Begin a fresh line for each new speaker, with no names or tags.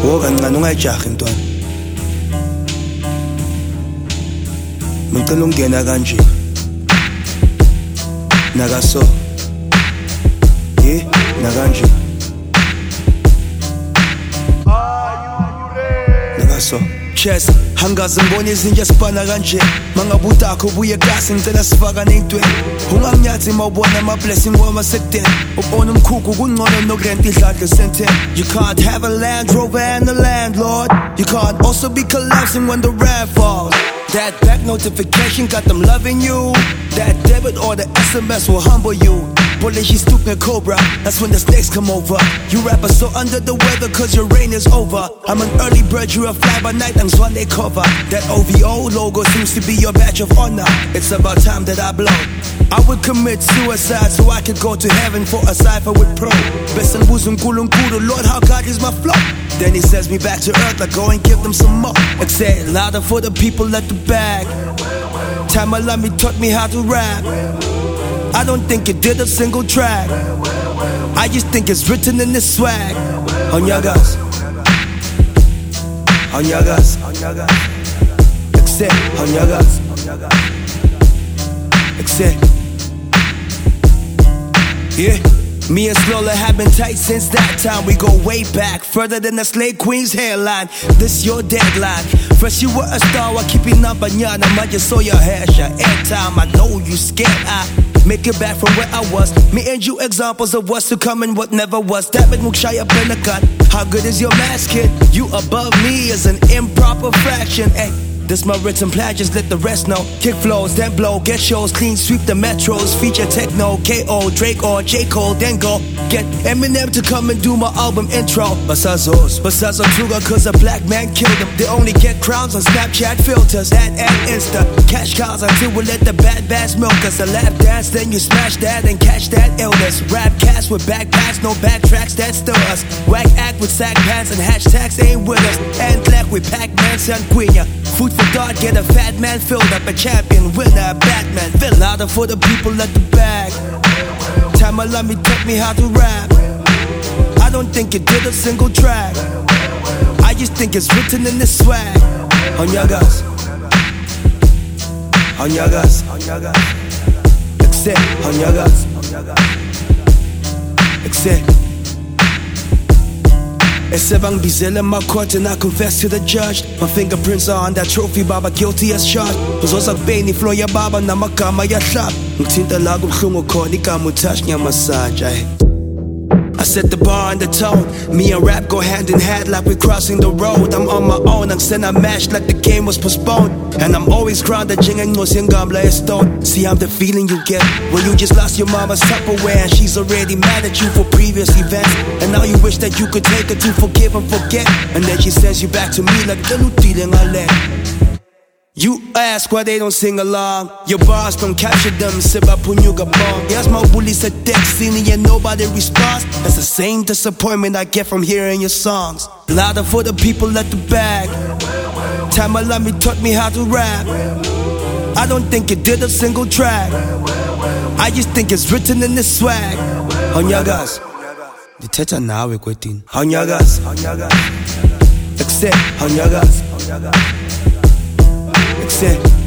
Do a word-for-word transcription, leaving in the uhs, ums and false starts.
kancane ungayijahi ntwana. Ngicela ungena kanje. Nakaso. Yeah, nakanje. Nakaso. Chess, hangaze ngibone izinja sibana kanje. Mangabuta akho buye kasi ngicela sifaka nentwe. Unganyathi mawubona ama blessing wama sekden. Ubona umkhukhu kungcono nokurenta idladle senten. You can't have a Land Rover and a landlord. You can't also be collapsing when the rain falls. That back notification got them loving you. That debit or the S M S will humble you. Bullet, she's stupid cobra, that's when the snakes come over. You rappers so under the weather cause your reign is over. I'm an early bird, you a fly by night, and Sunday cover. That O V O logo seems to be your badge of honor. It's about time that I blow. I would commit suicide so I could go to heaven for a cipher with pro. Besan buzum kulum kulu, Lord, how God is my flow. Then he sends me back to earth, I go and give them some more. Exhale louder for the people at the back. Time Alami taught me how to rap. I don't think it did a single track. I just think it's written in this swag. On your guys, on your guys, accept, on your guys, accept. Yeah. Me and Slola have been tight since that time. We go way back, further than the slave queen's hairline. This your deadline. Fresh you were a star, I keep it up on ya. I just saw your hair, your airtime. I know you scared, I make it back from where I was. Me and you examples of what's to come and what never was. That make Mukshaya Benakat. How good is your mask, kid? You above me is an improper fraction, eh? This my written plan, just let the rest know. Kick flows, then blow, get shows, clean sweep the metros. Feature techno, K O, Drake or J. Cole, then go get Eminem to come and do my album intro. Basazos, Basazo Tuga, cause a black man killed them. They only get crowns on Snapchat filters, that and Insta. Cash cows until we let the bad bass milk us. A lap dance, then you smash that and catch that illness. Rap cast with backpacks, no backtracks, that still us. Whack act with sack pants and hashtags ain't with us. And black with Pac-Man, Sanguina. Food for thought, get a fat man filled up, a champion, winner, Batman. Fill louder for the people at the back. Time Alami taught me how to rap. I don't think it did a single track. I just think it's written in this swag. On your guys, on your guys, accept, on your guys, accept. Esebang bizela my court and I confess to the judge. My fingerprints are on that trophy, Baba, guilty as charged. Uzoza kubeni flow ya baba na magama ya hlab. Ngithinta la kubuhlungu khona igama utouch ngiyamassage. I set the bar and the tone. Me and rap go hand in hand like we're crossing the road. I'm on my own, I'm send I mashed like the game was postponed. And I'm always grounded, jinging no singambla is stone. See, I'm the feeling you get when you just lost your mama's Tupperware and she's already mad at you for previous events. And now you wish that you could take her to forgive and forget. And then she sends you back to me like the lutiling I let. You ask why they don't sing along. Your bars don't capture them, Siba Punyuga bomb. Yes, my bullies are dead, singing and nobody responds. That's the same disappointment I get from hearing your songs. Louder for the people at the back. Time Alami taught me how to rap. I don't think it did a single track. I just think it's written in this swag. On your guys, the teta now we're quitting. On your guys, accept, on your guys. Accept.